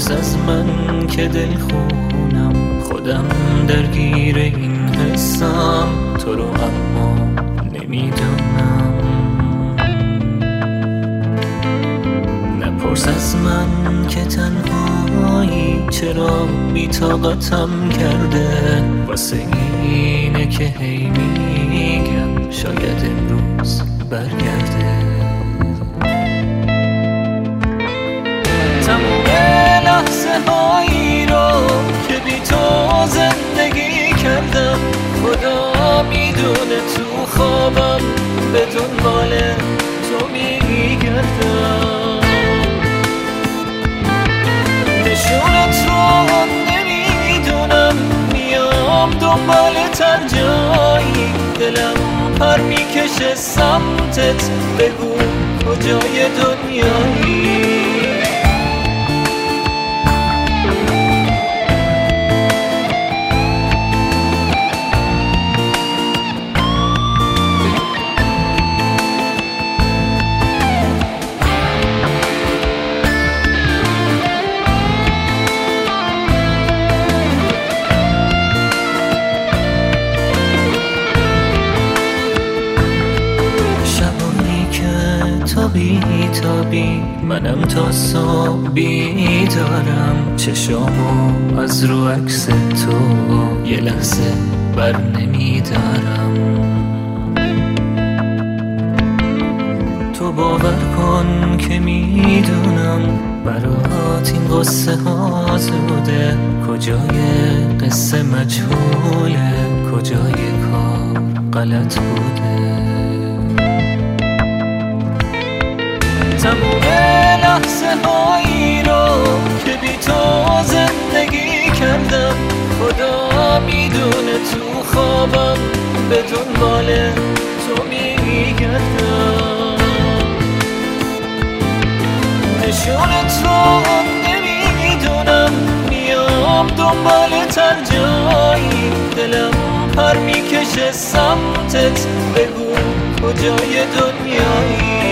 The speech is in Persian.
نپرس از من که دل خونم، خودم درگیر این حسم، تو رو اما نمیدونم. نپرس از من که تنهایی چرا بی‌طاقتم کرده، واسه اینه که هی میگم شاید امروز برگرده. تموم لحظه هایی رو که بی تو زندگی کردم، خدا میدونه تو خوابم به دنبال تو میگردم. نشونت رو نمیدونم، میام دنبالت هر جایی، دلم پر میکشه سمتت، بگو کجای دنیایی. تابی منم تا صبح بیدارم، چشامو از رو عکس تو یه لحظه بر نمیدارم. تو باور کن که میدونم برات این قصه ها زوده، کجای قصه مجهوله، کجای کار غلط بوده. تموم لحظه هایی رو که بی تو زندگی کردم، خدا میدونه تو خوابم به دنبال تو میگردم. نشونت رو نمیدونم، میام دنبالت هر جایی، دلم پر میکشه سمتت، بگو کجای دنیایی.